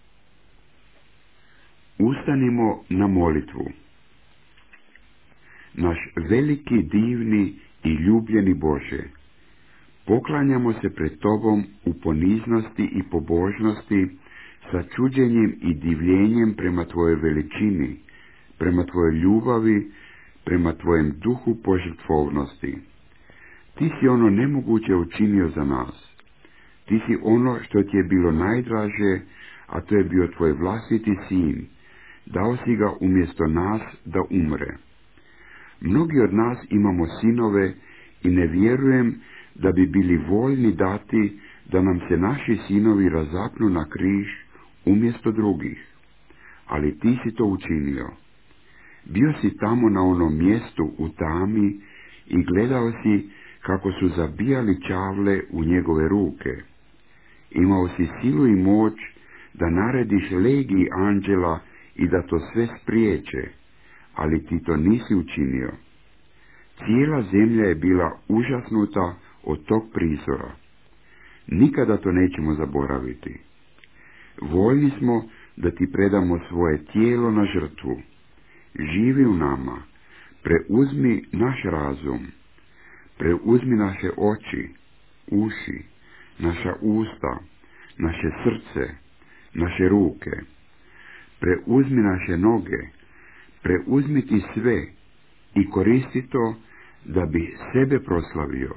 Ustanimo na molitvu. naš veliki, divni i ljubljeni Bože. Poklanjamo se pred Tobom u poniznosti i pobožnosti, sa čuđenjem i divljenjem prema Tvojoj veličini, prema Tvojoj ljubavi, prema Tvojem duhu požrtvovnosti. Ti si ono nemoguće učinio za nas. Ti si ono što ti je bilo najdraže, a to je bio Tvoj vlastiti sin. Dao si ga umjesto nas da umre. Mnogi od nas imamo sinove i ne vjerujem da bi bili voljni dati da nam se naši sinovi razapnu na križ umjesto drugih. Ali ti si to učinio. Bio si tamo na onom mjestu u tami i gledao si kako su zabijali čavle u njegove ruke. Imao si silu i moć da narediš legiji anđela i da to sve spriječe, ali ti to nisi učinio. Cijela zemlja je bila užasnuta od tog prizora. Nikada to nećemo zaboraviti. Voljni smo da ti predamo svoje tijelo na žrtvu. Živi u nama, preuzmi naš razum, preuzmi naše oči, uši, naša usta, naše srce, naše ruke, preuzmi naše noge, preuzmi ti sve i koristi to da bi sebe proslavio.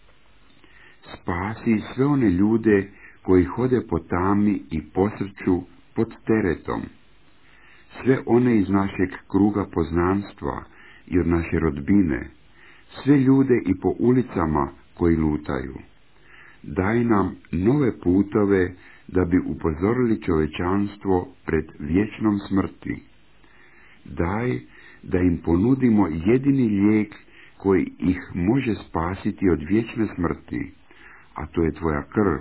Spasi sve one ljude koji hode po tami i posrću pod teretom, sve one iz našeg kruga poznanstva i od naše rodbine, sve ljude i po ulicama koji lutaju. Daj nam nove putove da bi upozorili čovečanstvo pred vječnom smrti. Daj da im ponudimo jedini lijek koji ih može spasiti od vječne smrti, a to je Tvoja krv.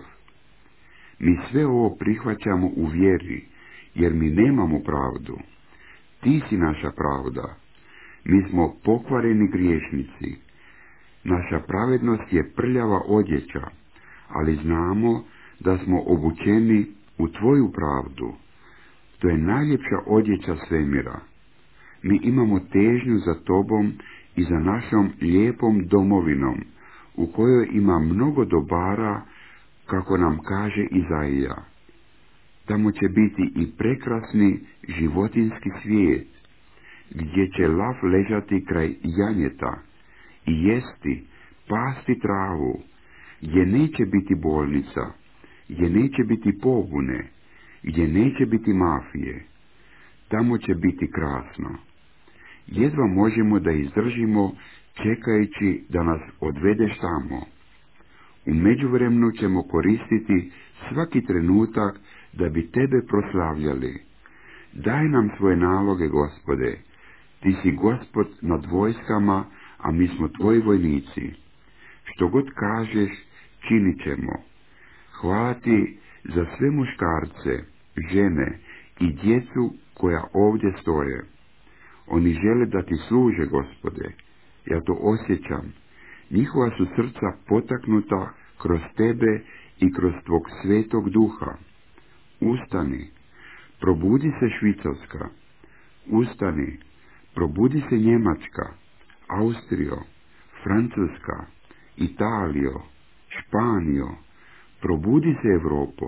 Mi sve ovo prihvaćamo u vjeri, jer mi nemamo pravdu. Ti si naša pravda. Mi smo pokvareni griješnici. Naša pravednost je prljava odjeća, ali znamo da smo obučeni u Tvoju pravdu. To je najljepša odjeća svemira. Mi imamo težnju za Tobom i za našom lijepom domovinom, u kojoj ima mnogo dobara, kako nam kaže Izaija. Tamo će biti i prekrasni životinski svijet, gdje će lav ležati kraj janjeta i jesti, pasti travu, gdje neće biti bolnica, gdje neće biti pobune, gdje neće biti mafije. Tamo će biti krasno. Jedva možemo da izdržimo čekajući da nas odvedeš tamo. U međuvremenu ćemo koristiti svaki trenutak da bi Tebe proslavljali. Daj nam svoje naloge, Gospode. Ti si Gospod nad vojskama, a mi smo Tvoji vojnici. Što god kažeš, činit ćemo. Hvala Ti za sve muškarce, žene i djecu koja ovdje stoje. Oni žele da Ti služe, Gospode. Ja to osjećam. Njihova su srca potaknuta kroz Tebe i kroz Tvog svetog duha. Ustani, probudi se Švicarska. Ustani, probudi se Njemačka, Austrijo, Francuska, Italijo, Španijo. Probudi se Europo.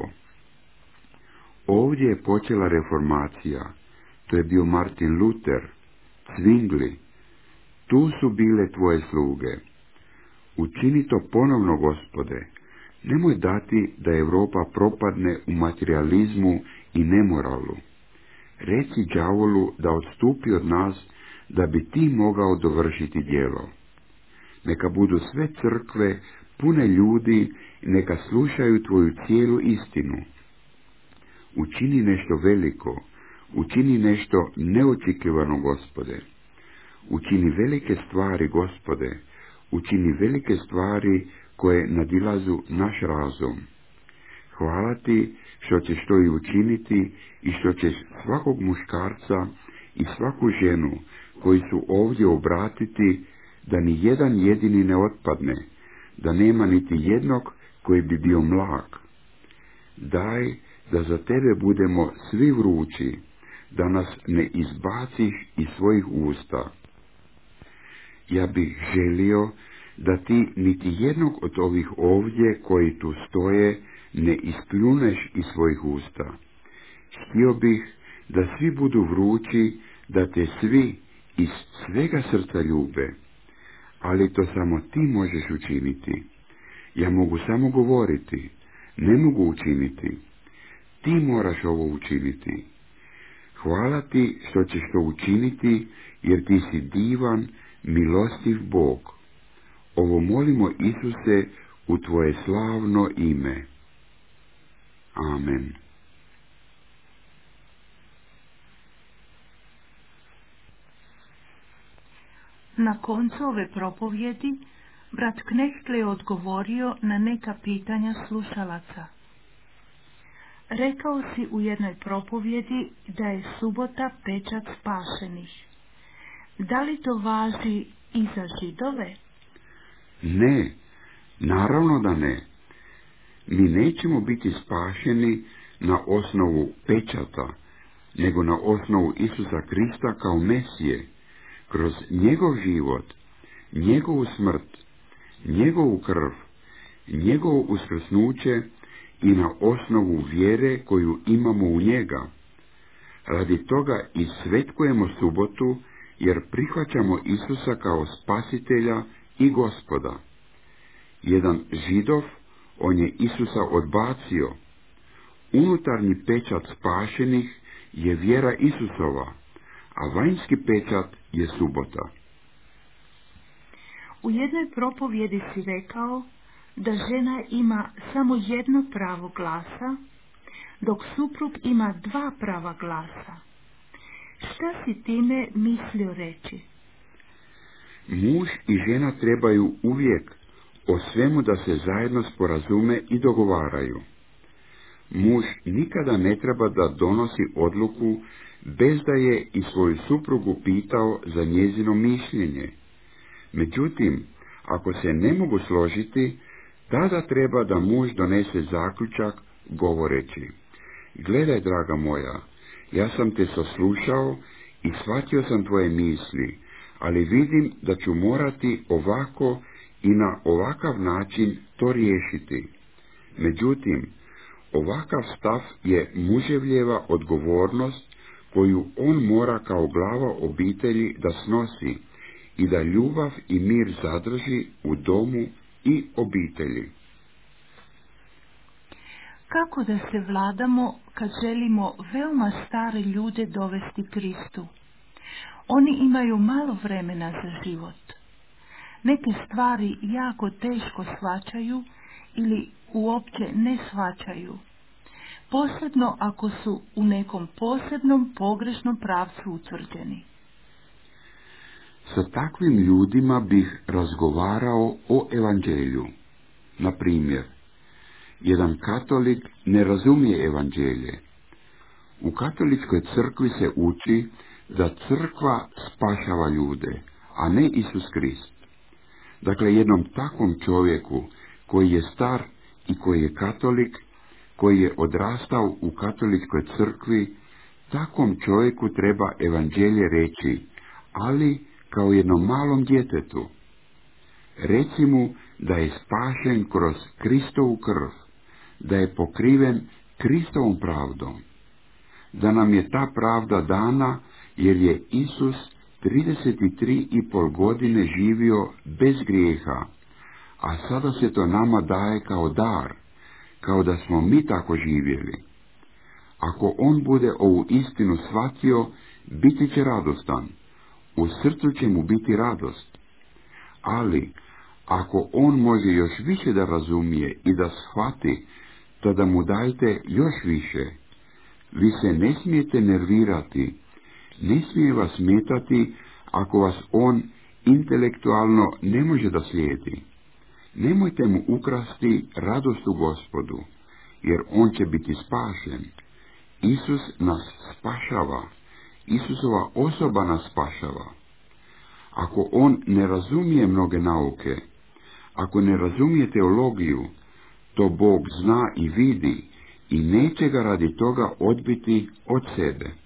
Ovdje je počela reformacija. To je bio Martin Luther, Zwingli. Tu su bile Tvoje sluge. Učini to ponovno, Gospode. Nemoj dati da Europa propadne u materijalizmu i nemoralu. Reci đavolu da odstupi od nas, da bi Ti mogao dovršiti djelo. Neka budu sve crkve pune ljudi i neka slušaju Tvoju cijelu istinu. Učini nešto veliko, učini nešto neočekivano, Gospode. Učini velike stvari, Gospode, učini velike stvari koje nadilazu naš razum. Hvala Ti što ćeš to i učiniti i što ćeš svakog muškarca i svaku ženu koji su ovdje obratiti, da ni jedan jedini ne otpadne, da nema niti jednog koji bi bio mlak. Daj da za Tebe budemo svi vrući, da nas ne izbaciš iz svojih usta. ja bih želio da ti niti jednog od ovih ovdje koji tu stoje ne ispljuneš iz svojih usta. Htio bih da svi budu vrući, da te svi iz svega srca ljube, ali to samo ti možeš učiniti. Ja mogu samo govoriti, ne mogu učiniti. Ti moraš ovo učiniti. Hvala ti što ćeš to učiniti, jer ti si divan, milostiv Bog. Ovo molimo, Isuse, u tvoje slavno ime. Amen. Na koncu ove propovjedi, brat Knechtle je odgovorio na neka pitanja slušalaca. Rekao si u jednoj propovjedi da je subota pečat spašenih. Da li to važi i za Židove? Ne, naravno da ne. Mi nećemo biti spašeni na osnovu pečata, nego na osnovu Isusa Krista kao Mesije, kroz njegov život, njegovu smrt, njegovu krv, njegovo uskrsnuće i na osnovu vjere koju imamo u njega. Radi toga i svetkujemo subotu, jer prihvaćamo Isusa kao spasitelja i Gospoda. Jedan Židov, on je Isusa odbacio. Unutarnji pečat spašenih je vjera Isusova, a vanjski pečat je subota. U jednoj propovjedi si rekao da žena ima samo jedno pravo glasa, dok suprug ima dva prava glasa. Šta si time mislio reći? Muž i žena trebaju uvijek o svemu da se zajedno sporazume i dogovaraju. Muž nikada ne treba da donosi odluku bez da je i svoju suprugu pitao za njezino mišljenje. Međutim, ako se ne mogu složiti, tada treba da muž donese zaključak govoreći: gledaj, draga moja, ja sam te saslušao i shvatio sam tvoje misli, ali vidim da ću morati ovako i na ovakav način to riješiti. Međutim, ovakav stav je muževljeva odgovornost koju on mora kao glava obitelji da snosi i da ljubav i mir zadrži u domu i obitelji. Kako da se vladamo kad želimo veoma stare ljude dovesti Kristu? Oni imaju malo vremena za život. Neke stvari jako teško shvaćaju ili uopće ne shvaćaju, posebno ako su u nekom posebnom pogrešnom pravcu utvrđeni. Sa takvim ljudima bih razgovarao o evanđelju. Na primjer, jedan katolik ne razumije evanđelje. U katoličkoj crkvi se uči da crkva spašava ljude, a ne Isus Krist. Dakle, jednom takvom čovjeku koji je star i koji je katolik, koji je odrastao u katoličkoj crkvi, takvom čovjeku treba evanđelje reći, ali kao jednom malom djetetu. Reci mu da je spašen kroz Kristovu krv, da je pokriven Kristovom pravdom, da nam je ta pravda dana jer je Isus trideset tri i pol godine živio bez grijeha, a sada se to nama daje kao dar, kao da smo mi tako živjeli. Ako on bude ovu istinu shvatio, biti će radostan, u srcu će mu biti radost. Ali, ako on može još više da razumije i da shvati, tada mu dajte još više. Vi se ne smijete nervirati, ne smije vas smetati ako vas on intelektualno ne može da slijedi. Nemojte mu ukrasti radost u Gospodu, jer on će biti spašen. Isus nas spašava, Isusova osoba nas spašava. Ako on ne razumije mnoge nauke, ako ne razumije teologiju, to Bog zna i vidi i neće ga radi toga odbiti od sebe.